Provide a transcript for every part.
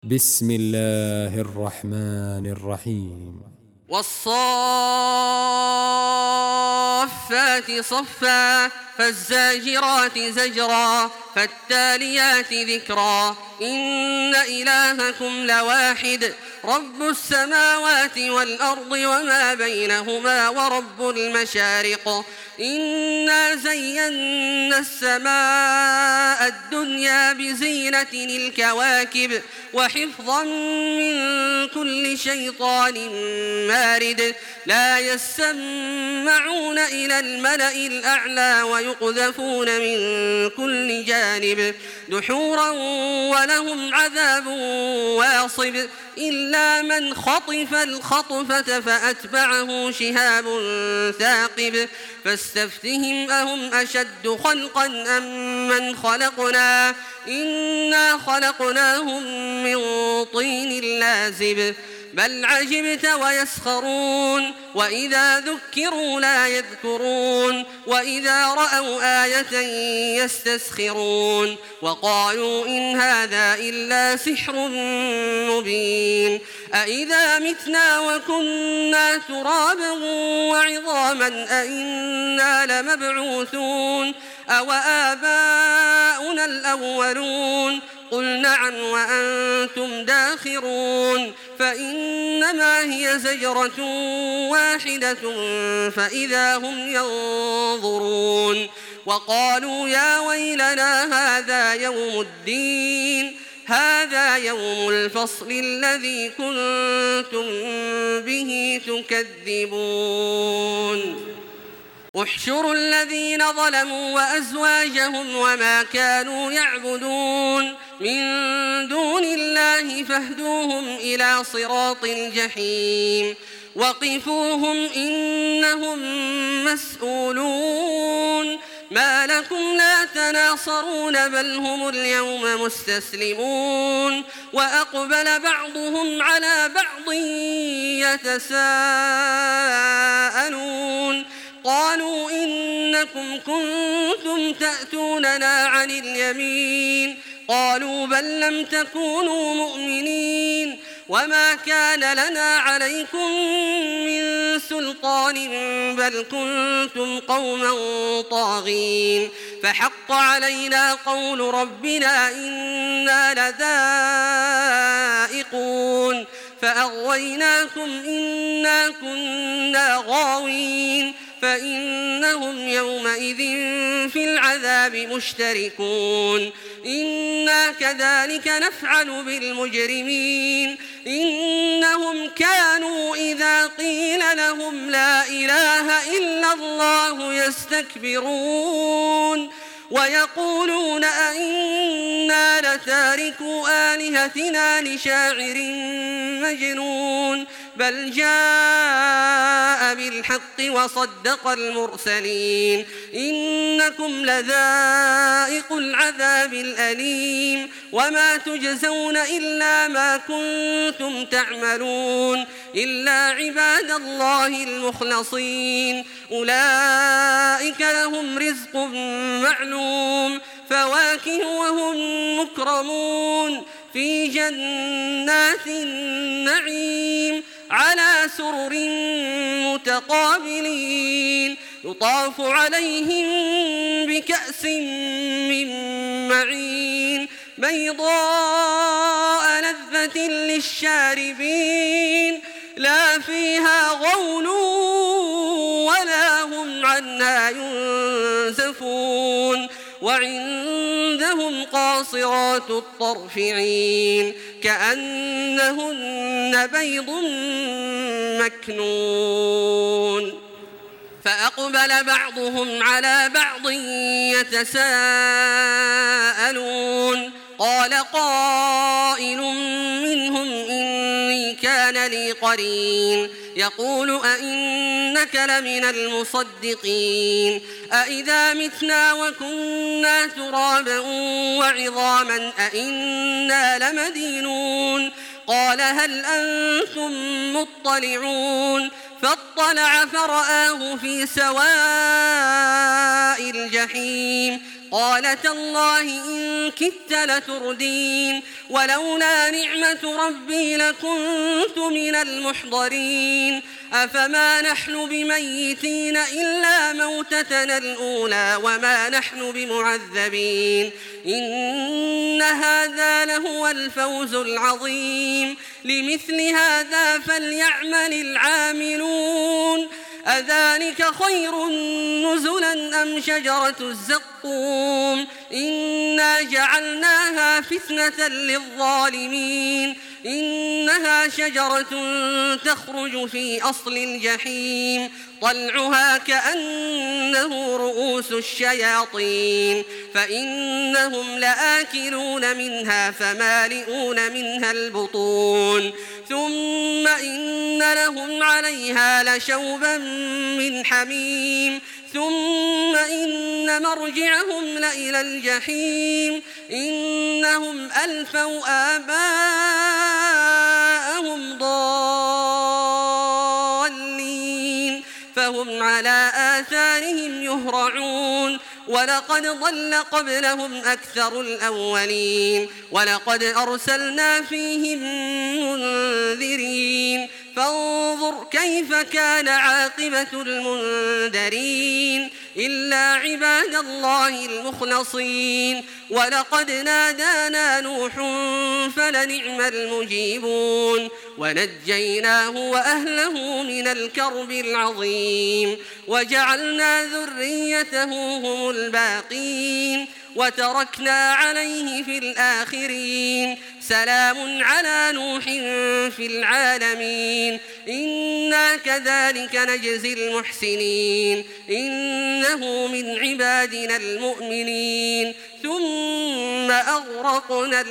بسم الله الرحمن الرحيم. والصافات صفا فالزاجرات زجرا فالتاليات ذكرا إن إلهكم لواحد رب السماوات والأرض وما بينهما ورب المشارق إنا زينا السماء الدنيا بزينة الكواكب وحفظا من كل شيطان مارد لا يسمعون إلى الملأ الأعلى ويقذفون من كل جانب دحورا ولهم عذاب واصب إلا من خطف الخطفة فأتبعه شهاب ثاقب فاستفتهم أهم أشد خلقا أم من خلقنا إنا خلقناهم من طين لازب بل عجبت ويسخرون وإذا ذكروا لا يذكرون وإذا رأوا آية يستسخرون وقالوا إن هذا إلا سحر مبين أإذا متنا وكنا ترابا وعظاما أإنا لمبعوثون أو آباؤنا الأولون قل نعم وأنتم داخرون فإنما هي زجرة واحدة فإذا هم ينظرون وقالوا يا ويلنا هذا يوم الدين هذا يوم الفصل الذي كنتم به تكذبون احشروا الذين ظلموا وأزواجهم وما كانوا يعبدون من دون الله فاهدوهم إلى صراط الجحيم وقفوهم إنهم مسؤولون ما لكم لا تناصرون بل هم اليوم مستسلمون وأقبل بعضهم على بعض يتساءلون قالوا إنكم كنتم تأتوننا عن اليمين قالوا بل لم تكونوا مؤمنين وما كان لنا عليكم من سلطان بل كنتم قوما طاغين فحق علينا قول ربنا إنا لذائقون فأغويناكم إنا كنا غاوين فإنهم يومئذ في العذاب مشتركون إنا كذلك نفعل بالمجرمين إنهم كانوا إذا قيل لهم لا إله إلا الله يستكبرون ويقولون أئنا لتاركو آلهتنا لشاعر مجنون بل جاء بالحق وصدق المرسلين إنكم لذائقو العذاب الأليم وما تجزون إلا ما كنتم تعملون إلا عباد الله المخلصين أولئك لهم رزق معلوم فواكه وهم مكرمون في جنات النعيم على سرر متقابلين يطاف عليهم بكأس من معين بيضاء لذة للشاربين لا فيها غول ولا هم عنها ينزفون وعندهم قاصرات الطرف عين كأنهن بيض مكنون فأقبل بعضهم على بعض يتساءلون قال قائل منهم إني كان لي قرين يقول أئنك لمن المصدقين أئذا متنا وكنا ترابا وعظاما أئنا لمدينون قال هل أنتم مطلعون فاطلع فرآه في سواء الجحيم قال تالله إن كدت لتردين ولولا نعمة ربي لكنت من المحضرين أفما نحن بميتين إلا موتتنا الأولى وما نحن بمعذبين إن هذا لهو الفوز العظيم لمثل هذا فليعمل العاملون أذلك خير نزلا أم شجرة الزقوم إنا جعلناها فتنة للظالمين إنها شجرة تخرج في أصل الجحيم طلعها كأنه رؤوس الشياطين فإنهم لآكلون منها فمالئون منها البطون ثم إن لهم عليها لشوبا من حميم ثم إن مرجعهم لإلى الجحيم إنهم ألفوا آباءهم ضالين فهم على آثارهم يهرعون ولقد ضل قبلهم أكثر الأولين ولقد أرسلنا فيهم منذرين فانظر كيف كان عاقبة المنذرين إلا عباد الله المخلصين ولقد نادانا نوح فلنعم المجيبون ونجيناه وأهله من الكرب العظيم وجعلنا ذريته هم الباقين وتركنا عليه في الآخرين سلام على نوح في العالمين إنا كذلك نجزي المحسنين إنه من عبادنا المؤمنين ثم أغرقنا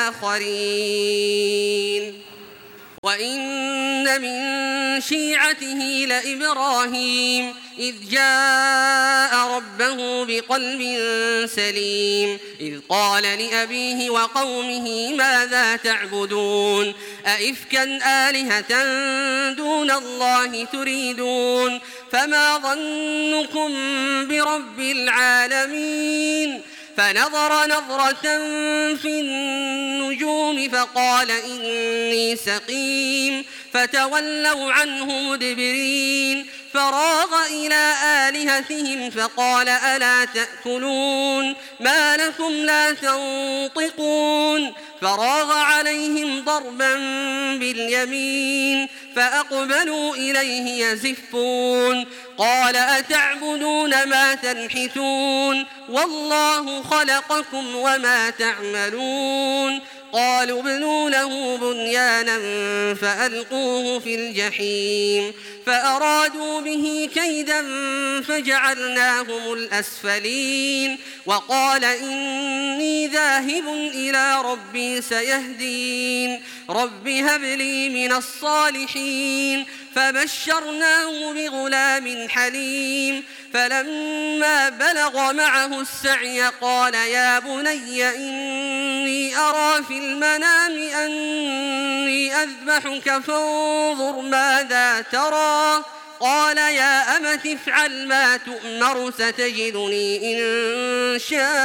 الآخرين وإن من شيعته لإبراهيم إذ جاء ربه بقلب سليم إذ قال لأبيه وقومه ماذا تعبدون أئفكا آلهة دون الله تريدون فما ظنكم برب العالمين فنظر نظرة في النجوم فقال إني سقيم فتولوا عنه مدبرين فراغ إلى آلهتهم فقال ألا تأكلون ما لكم لا تنطقون فراغ عليهم ضربا باليمين فأقبلوا إليه يزفون قال أتعبدون ما تنحتون والله خلقكم وما تعملون قالوا ابنوا له بنيانا فألقوه في الجحيم فأرادوا به كيدا فجعلناهم الأسفلين وقال إني ذاهب إلى ربي سيهدين رب هب لي من الصالحين فبشرناه بغلام حليم فلما بلغ معه السعي قال يا بني إني أرى في المنام أني أذبحك فانظر ماذا ترى قال يا أمت افعل ما تؤمر ستجدني إن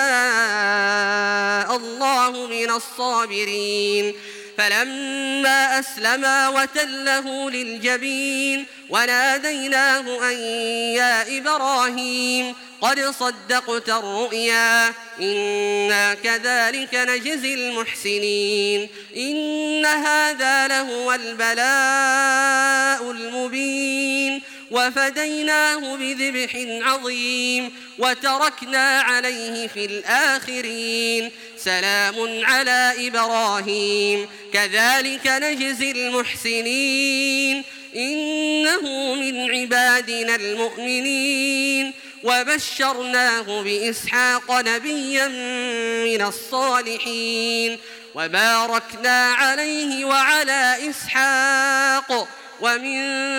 شاء الله من الصابرين فلما أسلما وتله للجبين وناديناه أن يا إبراهيم قد صدقت الرؤيا إنا كذلك نجزي المحسنين إن هذا لهو البلاء المبين وفديناه بذبح عظيم وتركنا عليه في الآخرين سلام على إبراهيم كذلك نجزي المحسنين إنه من عبادنا المؤمنين وبشرناه بإسحاق نبيا من الصالحين وباركنا عليه وعلى إسحاق ومن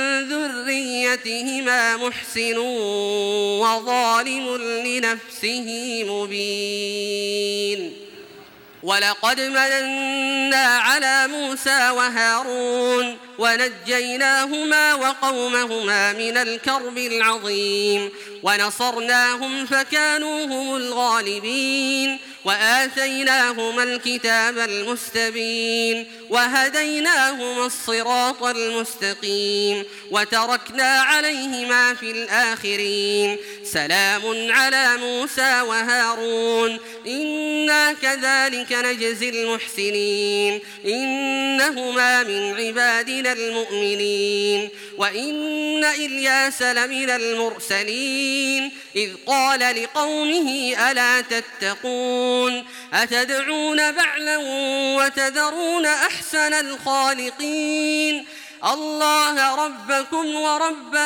ذريتهما محسن وظالم لنفسه مبين ولقد مننا على موسى وهارون ونجيناهما وقومهما من الكرب العظيم ونصرناهم فكانوا هم الغالبين وآتيناهما الكتاب المستبين وهديناهما الصراط المستقيم وتركنا عليهما في الآخرين سلام على موسى وهارون إنا كذلك نجزي المحسنين إنهما من عبادنا المؤمنين وإن إلياس لمن المرسلين إذ قال لقومه ألا تتقون أتدعون بعلا وتذرون أحسن الخالقين الله ربكم ورب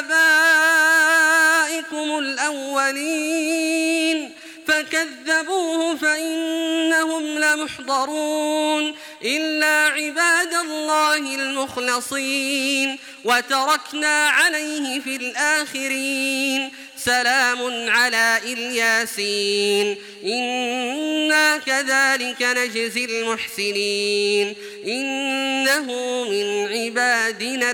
آبائكم الأولين فكذبوه فإنهم لمحضرون إلا عباد الله المخلصين وتركنا عليه في الآخرين سلام على الياسين إنا كذلك نجزي المحسنين إنه من عبادنا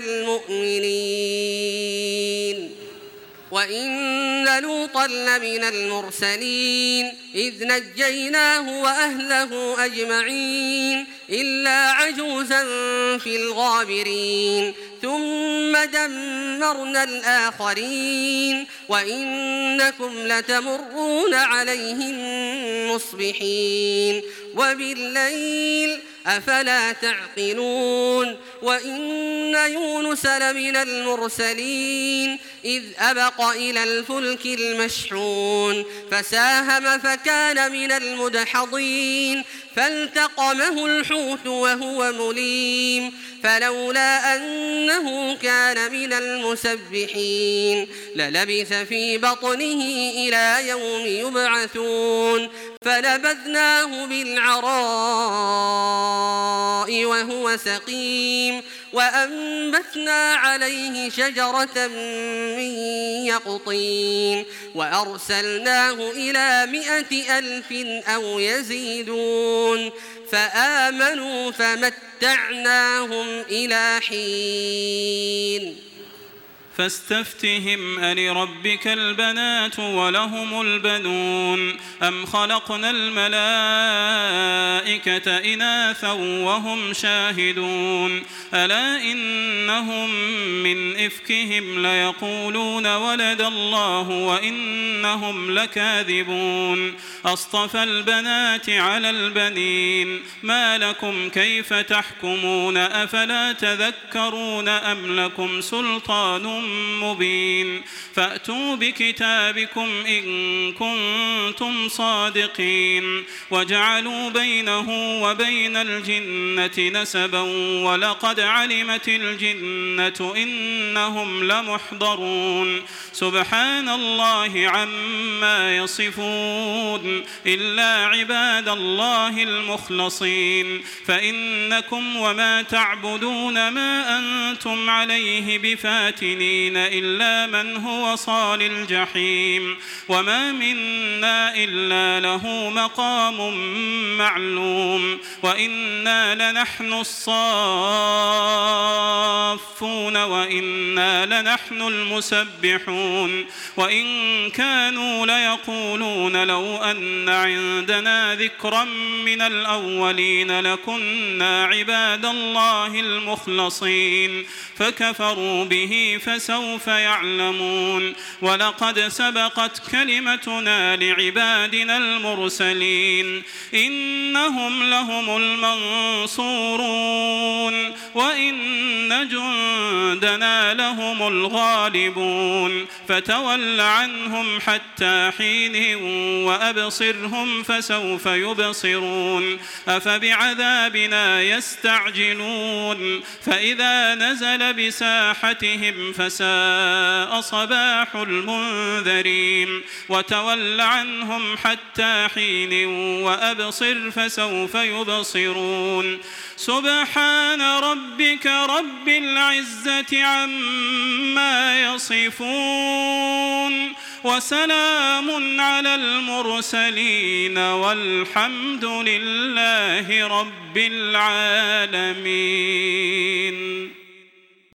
المؤمنين وإن لوطا لمن المرسلين إذ نجيناه وأهله أجمعين إلا عجوزا في الغابرين ثم دمرنا الآخرين وإنكم لتمرون عليهم مصبحين وبالليل أفلا تعقلون وإن يونس لمن المرسلين إذ أبق إلى الفلك المشحون فساهم فكان من المدحضين فالتقمه الحوت وهو مليم فلولا أنه كان من المسبحين للبث في بطنه إلى يوم يبعثون فنبذناه بالعراء وهو سقيم وأنبتنا عليه شجرة من يقطين وأرسلناه إلى 100,000 أو يزيدون فآمنوا فمتعناهم إلى حين فاستفتهم ألربك البنات ولهم البنون أم خلقنا الملائكة إناثا وهم شاهدون ألا إنهم من إفكهم ليقولون ولد الله وإنهم لكاذبون أصطفى البنات على البنين ما لكم كيف تحكمون أفلا تذكرون أم لكم سلطان مبين فأتوا بكتابكم إن كنتم صادقين وجعلوا بينه وبين الجنة نسبا ولقد علمت الجنة إنهم لمحضرون سبحان الله عما يصفون إلا عباد الله المخلصين فإنكم وما تعبدون ما أنتم عليه بفاتنين إلا من هو صال الجحيم وما منا إلا له مقام معلوم وإنا لنحن الصافون وإنا لنحن المسبحون وإن كانوا ليقولون لو أن عندنا ذكرا من الأولين لكنا عباد الله المخلصين فكفروا به فسوف يعلمون ولقد سبقت كلمتنا لعبادنا المرسلين إنهم لهم المنصورون وإن جندنا لهم الغالبون فتول عنهم حتى حين وأبصرهم فسوف يبصرون أفبعذابنا يستعجلون فإذا نزل بساحتهم فساء صباح المنذرين وتول عنهم حتى حين وأبصر فسوف يبصرون سبحان ربك رب العزة عما يصفون وسلام على المرسلين والحمد لله رب العالمين.